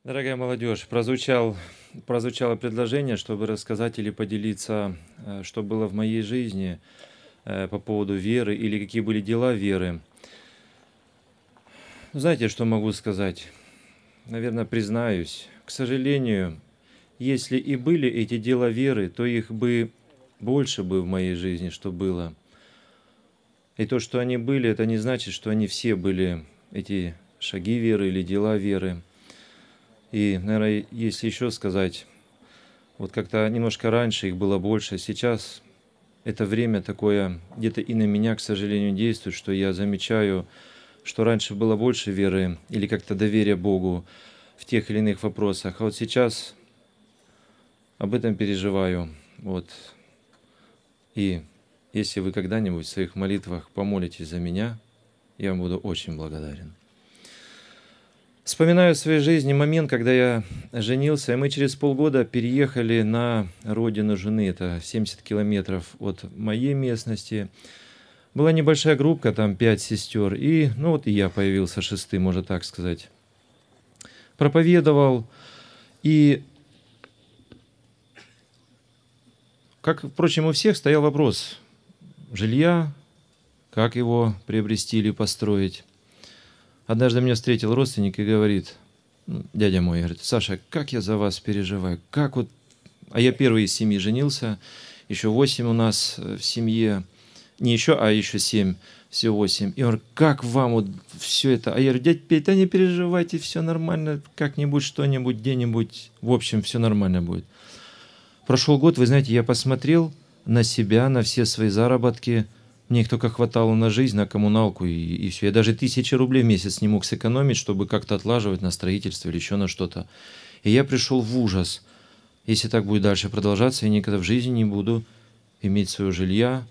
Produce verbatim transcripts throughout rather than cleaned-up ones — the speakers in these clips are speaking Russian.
Дорогая молодежь, прозвучал, прозвучало предложение, чтобы рассказать или поделиться, э, что было в моей жизни э, по поводу веры или какие были дела веры. Знаете, что могу сказать? Наверное, признаюсь. К сожалению, если и были эти дела веры, то их бы больше бы в моей жизни, что было. И то, что они были, это не значит, что они все были, эти шаги веры или дела веры. И, наверное, если еще сказать, вот как-то немножко раньше их было больше, сейчас это время такое где-то и на меня, к сожалению, действует, что я замечаю, что раньше было больше веры или как-то доверия Богу в тех или иных вопросах, а вот сейчас об этом переживаю. Вот. И если вы когда-нибудь в своих молитвах помолитесь за меня, я вам буду очень благодарен. Вспоминаю в своей жизни момент, когда я женился, и мы через полгода переехали на родину жены, это семьдесят километров от моей местности. Была небольшая группка, там пять сестер, и ну вот и я появился шестый, можно так сказать. Проповедовал, и, как, впрочем, у всех стоял вопрос жилья, как его приобрести или построить. Однажды меня встретил родственник и говорит, дядя мой, говорит, Саша, как я за вас переживаю, как вот... А я первый из семьи женился, еще восемь у нас в семье, не еще, а еще семь, всего восемь. И он говорит, как вам вот все это? А я говорю, дядь Петя, да не переживайте, все нормально, как-нибудь, что-нибудь, где-нибудь, в общем, все нормально будет. Прошел год, вы знаете, я посмотрел на себя, на все свои заработки. Мне их только хватало на жизнь, на коммуналку и, и все. Я даже тысячи рублей в месяц не мог сэкономить, чтобы как-то отлаживать на строительство или еще на что-то. И я пришел в ужас. Если так будет дальше продолжаться, я никогда в жизни не буду иметь своего жилья.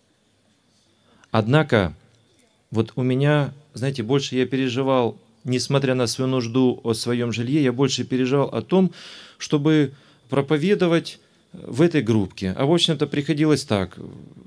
Однако, вот у меня, знаете, больше я переживал, несмотря на свою нужду о своем жилье, я больше переживал о том, чтобы проповедовать в этой группке. А в общем-то приходилось так.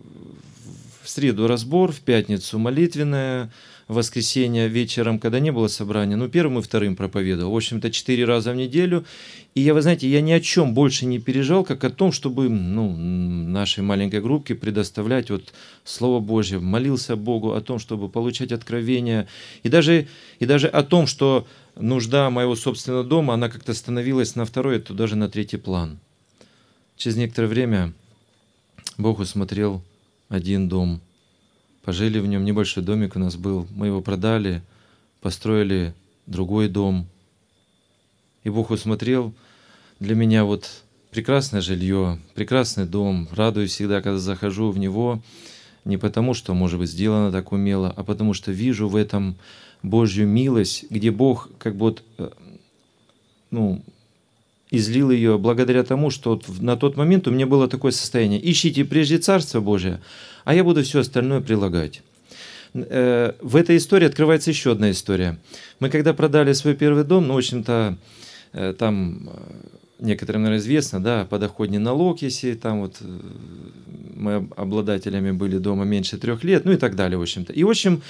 В среду разбор, в пятницу молитвенная, в воскресенье вечером, когда не было собрания, ну, первым и вторым проповедовал. В общем-то, четыре раза в неделю. И я, вы знаете, я ни о чем больше не переживал, как о том, чтобы ну, нашей маленькой группке предоставлять вот Слово Божье. Молился Богу о том, чтобы получать откровения. И даже, и даже о том, что нужда моего собственного дома, она как-то становилась на второй, это даже на третий план. Через некоторое время Бог усмотрел один дом. Пожили в нем, небольшой домик у нас был. Мы его продали, построили другой дом. И Бог усмотрел для меня вот прекрасное жилье, прекрасный дом. Радуюсь всегда, когда захожу в него. Не потому, что, может быть, сделано так умело, а потому что вижу в этом Божью милость, где Бог как бы вот, ну, излил ее благодаря тому, что вот на тот момент у меня было такое состояние. Ищите прежде Царство Божие, а я буду все остальное прилагать. В этой истории открывается еще одна история. Мы когда продали свой первый дом, ну, в общем-то, там некоторым, наверное, известно, да, подоходный налог, если там вот мы обладателями были дома меньше трех лет, ну и так далее, в общем-то. И, в общем,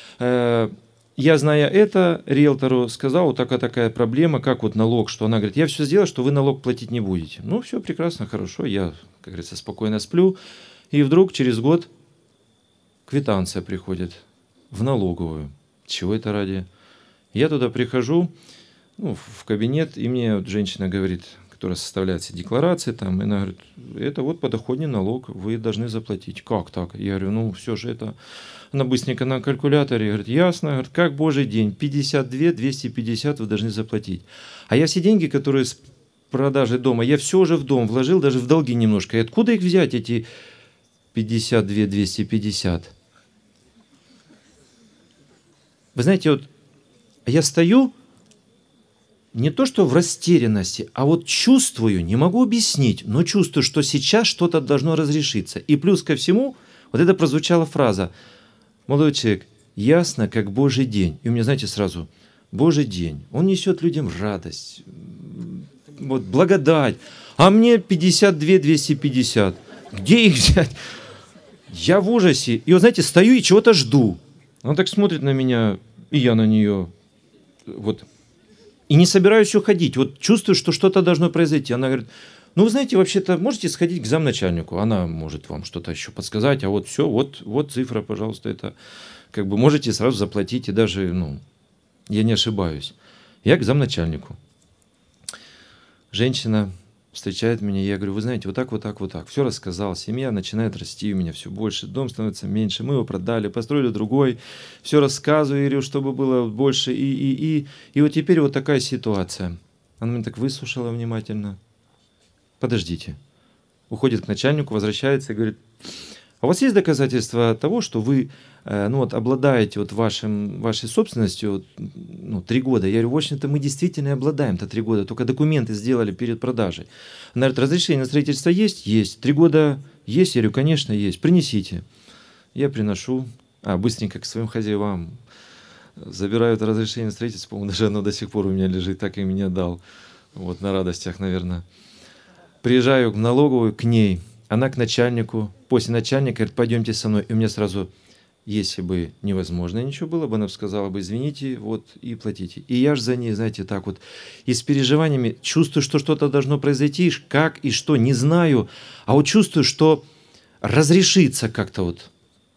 я, зная это, риэлтору сказал, вот такая такая проблема, как вот налог, что она говорит, я все сделаю, что вы налог платить не будете. Ну, все прекрасно, хорошо, я, как говорится, спокойно сплю. И вдруг через год квитанция приходит в налоговую. Чего это ради? Я туда прихожу, ну, в кабинет, и мне вот женщина говорит, которая составляет все декларации, там, и она говорит, это вот подоходный налог, вы должны заплатить. Как так? Я говорю, ну, все же это... Она быстренько на калькуляторе говорит, ясно, говорит, как божий день, пятьдесят два двести пятьдесят вы должны заплатить. А я все деньги, которые с продажи дома, я все уже в дом вложил, даже в долги немножко. И откуда их взять, эти пятьдесят два двести пятьдесят? Вы знаете, вот я стою, не то что в растерянности, а вот чувствую, не могу объяснить, но чувствую, что сейчас что-то должно разрешиться. И плюс ко всему, вот это прозвучала фраза, молодой человек, ясно, как Божий день. И у меня, знаете, сразу, Божий день, он несет людям радость, вот, благодать. А мне пятьдесят два двести пятьдесят. Где их взять? Я в ужасе. И вот, знаете, стою и чего-то жду. Она так смотрит на меня, и я на нее. Вот. И не собираюсь уходить. Вот чувствую, что что-то должно произойти. Она говорит, ну, вы знаете, вообще-то можете сходить к замначальнику. Она может вам что-то еще подсказать. А вот все, вот, вот цифра, пожалуйста, это как бы можете сразу заплатить. И даже, ну, я не ошибаюсь. Я к замначальнику. Женщина встречает меня, и я говорю, вы знаете, вот так, вот так, вот так. Все рассказал, семья начинает расти у меня все больше, дом становится меньше, мы его продали, построили другой, все рассказываю, говорю, чтобы было больше, и, и, и. И вот теперь вот такая ситуация. Она меня так выслушала внимательно. Подождите. Уходит к начальнику, возвращается и говорит, а у вас есть доказательства того, что вы ну, вот, обладаете вот вашим, вашей собственностью ну, три года? Я говорю, в общем-то, мы действительно обладаем-то три года, только документы сделали перед продажей. Она говорит, разрешение на строительство есть? Есть. Три года есть? Я говорю, конечно, есть. Принесите. Я приношу, а быстренько к своим хозяевам забираю это разрешение на строительство, по-моему, даже оно до сих пор у меня лежит, так и меня дал. Вот на радостях, наверное. Приезжаю в налоговую к ней, она к начальнику, после начальника говорит, пойдемте со мной. И у меня сразу, если бы невозможно ничего было бы, она бы сказала бы, извините, вот, и платите. И я же за ней, знаете, так вот, и с переживаниями, чувствую, что что-то должно произойти, как и что, не знаю, а вот чувствую, что разрешится как-то вот.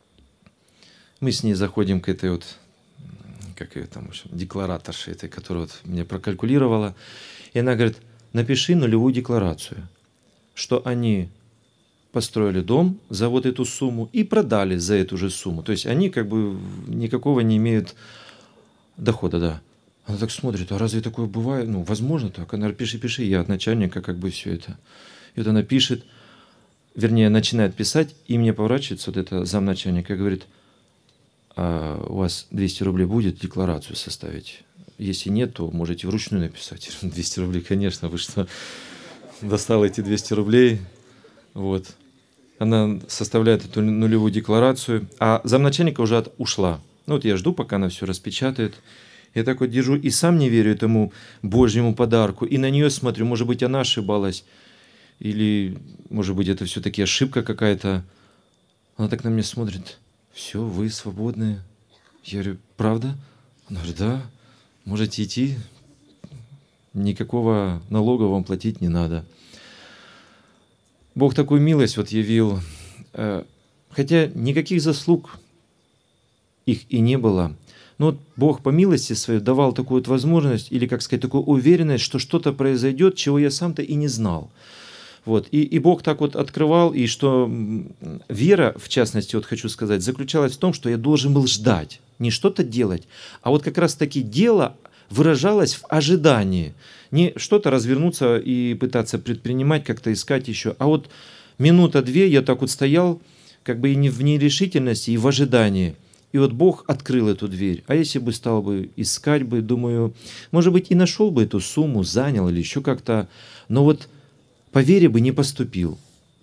Мы с ней заходим к этой вот, как ее там, в общем, деклараторше этой, которая вот меня прокалькулировала, и она говорит, напиши нулевую декларацию, что они построили дом за вот эту сумму и продали за эту же сумму. То есть они как бы никакого не имеют дохода, да. Она так смотрит, а разве такое бывает? Ну, возможно так. Она говорит, пиши, пиши, я от начальника как бы все это. И вот она пишет, вернее, начинает писать, и мне поворачивается вот это замначальника и говорит, а у вас двести рублей будет декларацию составить? Если нет, то можете вручную написать. двести рублей, конечно, вы что, достала эти двести рублей. Вот. Она составляет эту нулевую декларацию, а замначальника уже от, ушла. Ну вот я жду, пока она все распечатает. Я так вот держу и сам не верю этому Божьему подарку. И на нее смотрю, может быть, она ошибалась. Или, может быть, это все-таки ошибка какая-то. Она так на меня смотрит. Все, вы свободны. Я говорю, правда? Она говорит, да, можете идти. Никакого налога вам платить не надо. Бог такую милость вот явил, хотя никаких заслуг их и не было. Но вот Бог по милости своей давал такую вот возможность, или, как сказать, такую уверенность, что что-то произойдет, чего я сам-то и не знал. Вот. И, и Бог так вот открывал, и что вера, в частности, вот хочу сказать, заключалась в том, что я должен был ждать, не что-то делать, а вот как раз-таки дело выражалось в ожидании. Не что-то развернуться и пытаться предпринимать, как-то искать еще, а вот минута-две я так вот стоял, как бы и не в нерешительности, и в ожидании. И вот Бог открыл эту дверь. А если бы стал бы искать бы, думаю, может быть, и нашел бы эту сумму, занял или еще как-то, но вот по вере бы не поступил.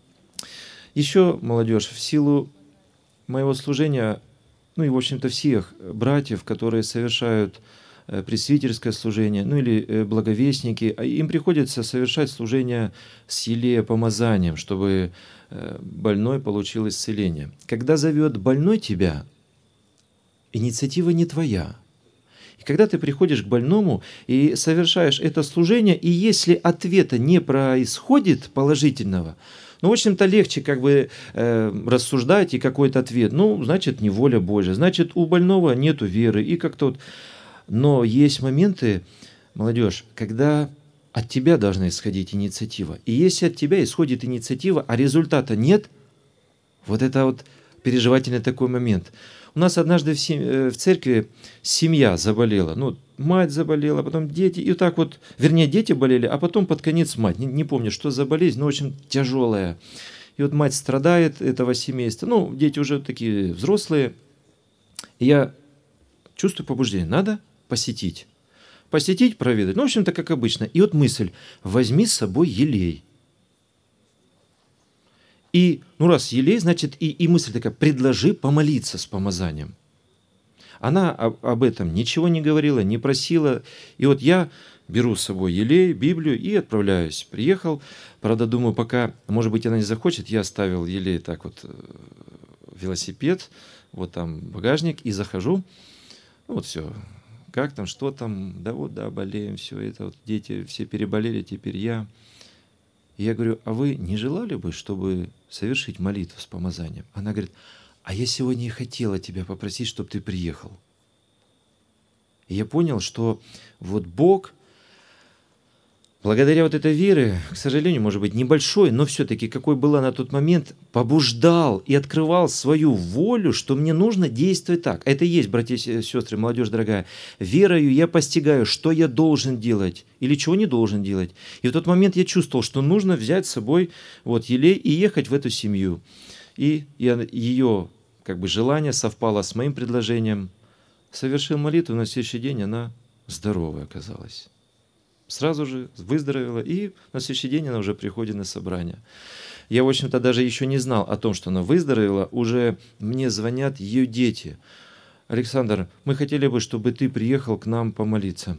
Еще, молодежь, в силу моего служения, ну и, в общем-то, всех братьев, которые совершают пресвитерское служение, ну или благовестники, им приходится совершать служение с елеепомазанием, чтобы больной получил исцеление. Когда зовет больной тебя, инициатива не твоя. И когда ты приходишь к больному и совершаешь это служение, и если ответа не происходит положительного, ну, в общем-то, легче как бы э, рассуждать и какой-то ответ. Ну, значит, не воля Божья, значит, у больного нету веры. И как-то вот... Но есть моменты, молодежь, когда от тебя должна исходить инициатива. И если от тебя исходит инициатива, а результата нет, вот это вот переживательный такой момент. У нас однажды в, сем... в церкви семья заболела. Ну, мать заболела, потом дети. И так вот, вернее, дети болели, а потом под конец мать. Не, не помню, что за болезнь, но очень тяжелая. И вот мать страдает этого семейства. Ну, дети уже такие взрослые. И я чувствую побуждение. Надо посетить. Посетить, проведать. Ну, в общем-то, как обычно. И вот мысль. Возьми с собой елей. И, ну, раз елей, значит, и, и мысль такая. Предложи помолиться с помазанием. Она об, об этом ничего не говорила, не просила. И вот я беру с собой елей, Библию и отправляюсь. Приехал. Правда, думаю, пока, может быть, она не захочет, я оставил елей так вот, велосипед, вот там багажник, и захожу. Ну, вот все. как там, что там, да вот, да, болеем, все это, вот дети все переболели, теперь я. И я говорю, а вы не желали бы, чтобы совершить молитву с помазанием? Она говорит, а я сегодня и хотела тебя попросить, чтобы ты приехал. И я понял, что вот Бог, благодаря вот этой вере, к сожалению, может быть, небольшой, но все-таки, какой была на тот момент, побуждал и открывал свою волю, что мне нужно действовать так. Это и есть, братья и сестры, молодежь дорогая. Верою я постигаю, что я должен делать или чего не должен делать. И в тот момент я чувствовал, что нужно взять с собой вот елей и ехать в эту семью. И я, ее как бы желание совпало с моим предложением. Совершил молитву, на следующий день она здоровая оказалась. Сразу же выздоровела, и на следующий день она уже приходит на собрание. Я, в общем-то, даже еще не знал о том, что она выздоровела. Уже мне звонят ее дети. Александр, мы хотели бы, чтобы ты приехал к нам помолиться.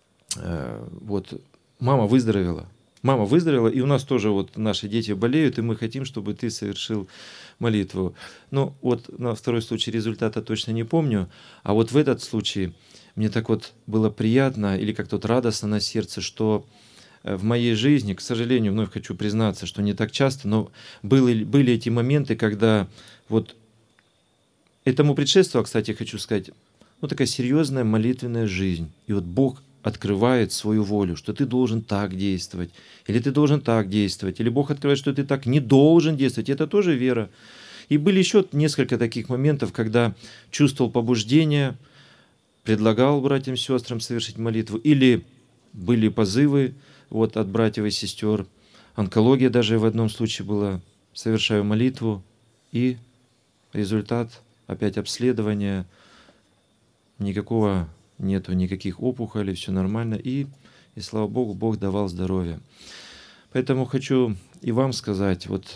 Вот, мама выздоровела. Мама выздоровела, и у нас тоже вот наши дети болеют, и мы хотим, чтобы ты совершил молитву. Ну, вот на второй случай результата точно не помню, а вот в этот случай мне так вот было приятно или как-то вот радостно на сердце, что в моей жизни, к сожалению, вновь хочу признаться, что не так часто, но были, были эти моменты, когда вот этому предшествовало, кстати, хочу сказать, ну такая серьезная молитвенная жизнь. И вот Бог открывает свою волю, что ты должен так действовать, или ты должен так действовать, или Бог открывает, что ты так не должен действовать. Это тоже вера. И были еще несколько таких моментов, когда чувствовал побуждение, предлагал братьям и сестрам совершить молитву, или были позывы вот, от братьев и сестер. Онкология даже в одном случае была. Совершаю молитву, и результат, опять обследования, никакого нету, никаких опухолей, все нормально. И, и слава Богу, Бог давал здоровье. Поэтому хочу и вам сказать, вот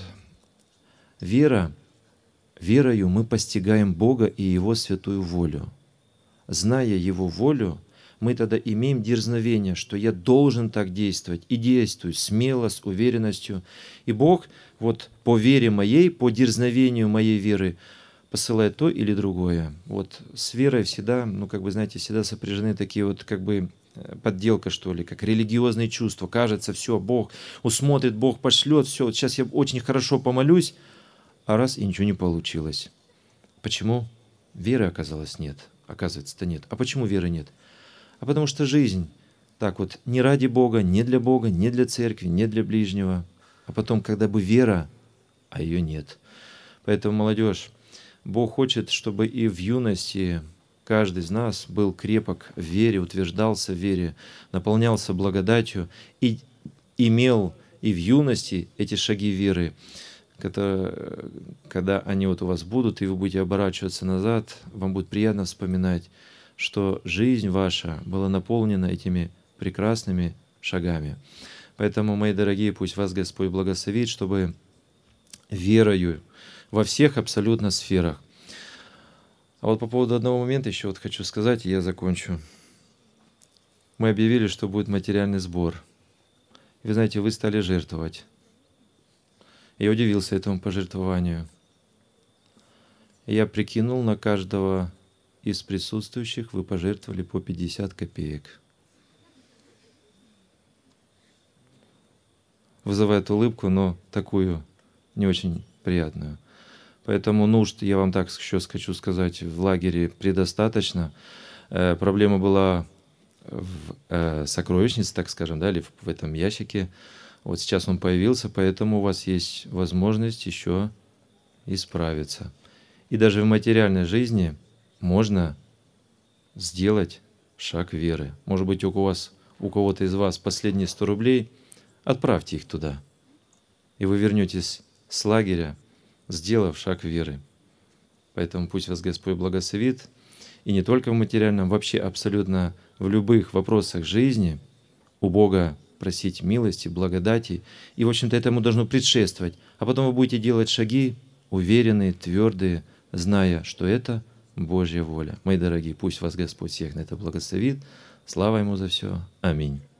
вера, верою мы постигаем Бога и Его святую волю. Зная Его волю, мы тогда имеем дерзновение, что я должен так действовать, и действую смело, с уверенностью. И Бог вот по вере моей, по дерзновению моей веры посылает то или другое. Вот с верой всегда, ну как бы знаете, всегда сопряжены такие вот как бы подделка, что ли, как религиозные чувства. Кажется, все, Бог усмотрит, Бог пошлет, все, вот сейчас я очень хорошо помолюсь, а раз и ничего не получилось. Почему? Веры оказалось нет. Оказывается-то нет. А почему веры нет? А потому что жизнь так вот не ради Бога, не для Бога, не для церкви, не для ближнего. А потом, когда бы вера, а ее нет. Поэтому, молодежь, Бог хочет, чтобы и в юности каждый из нас был крепок в вере, утверждался в вере, наполнялся благодатью и имел и в юности эти шаги веры, когда они вот у вас будут, и вы будете оборачиваться назад, вам будет приятно вспоминать, что жизнь ваша была наполнена этими прекрасными шагами. Поэтому, мои дорогие, пусть вас Господь благословит, чтобы верою во всех абсолютно сферах. А вот по поводу одного момента еще вот хочу сказать, и я закончу. Мы объявили, что будет материальный сбор. И вы знаете, вы стали жертвовать. Я удивился этому пожертвованию. И я прикинул, на каждого из присутствующих вы пожертвовали по пятьдесят копеек. Вызывает улыбку, но такую не очень приятную. Поэтому нужд, я вам так еще хочу сказать, в лагере предостаточно. Э, проблема была в э, сокровищнице, так скажем, да, или в, в этом ящике. Вот сейчас он появился, поэтому у вас есть возможность еще исправиться. И даже в материальной жизни можно сделать шаг веры. Может быть, у вас, у кого-то из вас последние сто рублей, отправьте их туда. И вы вернетесь с лагеря, сделав шаг веры. Поэтому пусть вас Господь благословит. И не только в материальном, вообще абсолютно в любых вопросах жизни у Бога просить милости, благодати. И, в общем-то, этому должно предшествовать. А потом вы будете делать шаги уверенные, твердые, зная, что это Божья воля. Мои дорогие, пусть вас Господь всех на это благословит. Слава Ему за все. Аминь.